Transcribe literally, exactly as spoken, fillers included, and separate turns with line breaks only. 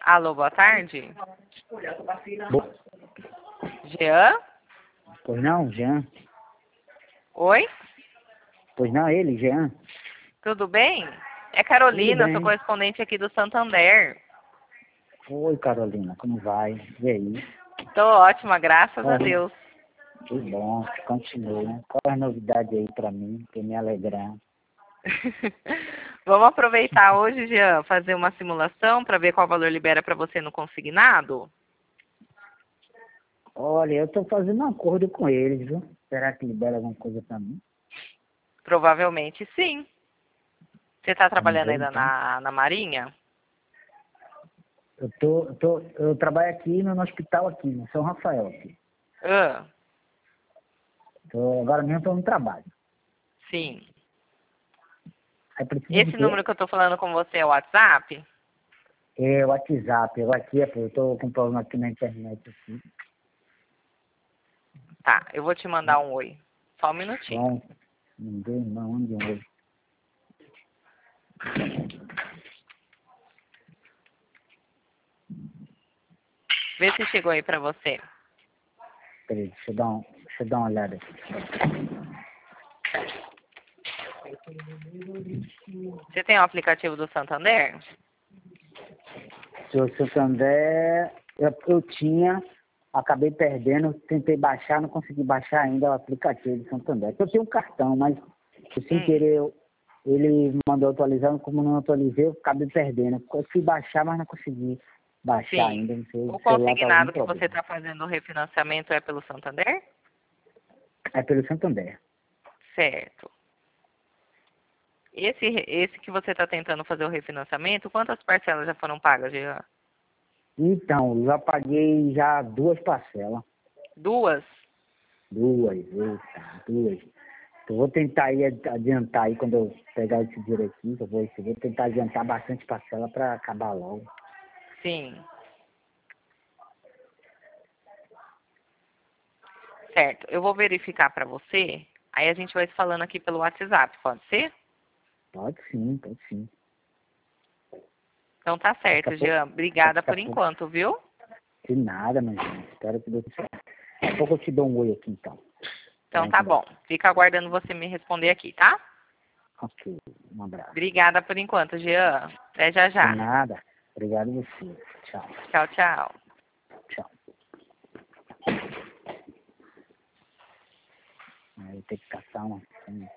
Alô, boa tarde.
Bo-
Jean?
Pois não, Jean?
Oi?
Pois não, ele, Jean?
Tudo bem? É
Tudo
Carolina,
bem.
sou correspondente aqui do Santander.
Oi, Carolina, como vai? E aí?
Tô ótima, graças a
Olha,
Deus.
que bom, que continue, né? Qual é a novidade aí pra mim, pra me alegrar?
Vamos aproveitar hoje, Jean, fazer uma simulação para ver qual valor libera para você no consignado?
Olha, eu tô fazendo um acordo com eles, viu? Será que libera alguma coisa pra mim?
Provavelmente sim. Você está
Vamos
trabalhando
ver,
ainda
então.
na, na Marinha?
Eu tô, eu tô, eu trabalho aqui no, no hospital aqui, no São Rafael aqui.
Ah,
Tô, agora mesmo tô no trabalho.
sim.
Aí precisa de
Esse
quê?
número que eu estou falando com você é o WhatsApp?
É o WhatsApp, eu aqui, é, pô, eu tô com problema aqui na internet aqui.
Tá, eu vou te mandar um oi. Só um minutinho.
Bom, ninguém, não, onde eu vou?
Vê se chegou aí para você.
Peraí, deixa eu dar, um, deixa eu dar uma olhada aqui.
Você tem o aplicativo do Santander?
Seu Santander, eu, eu tinha, acabei perdendo, tentei baixar, não consegui baixar ainda o aplicativo do Santander. Eu tenho um cartão, mas eu, sem
Hum.
querer, eu, ele mandou atualizar, como não atualizei, eu acabei perdendo. Eu fui baixar, mas não consegui baixar
Sim.
ainda, não sei,
O
o celular tá algum
consignado que você
problema.
está fazendo o refinanciamento é pelo Santander?
É pelo Santander.
Certo. Esse, esse que você está tentando fazer o refinanciamento, quantas parcelas já foram pagas, Jean?
Então, eu já paguei já duas parcelas.
Duas?
Duas, eita, duas. Eu vou tentar aí adiantar aí quando eu pegar esse dinheiro aqui, eu vou, eu vou tentar adiantar bastante parcela para acabar logo.
Sim. Certo. Eu vou verificar para você, aí a gente vai se falando aqui pelo WhatsApp, pode ser?
Pode sim, pode sim.
Então tá
Daqui a
certo,
pouco,
Jean. Obrigada
daqui a
por
pouco,
enquanto, viu?
de nada, mas espero que dê certo. Daqui a pouco eu te dou um oi aqui então. Pra
Então
gente
tá bom.
conversar.
Fica aguardando você me responder aqui, tá?
Ok, um abraço.
Obrigada por enquanto, Jean. Até já
De
já.
nada. Obrigado a você. Tchau,
Tchau, tchau.
tchau. Aí tem que caçar uma.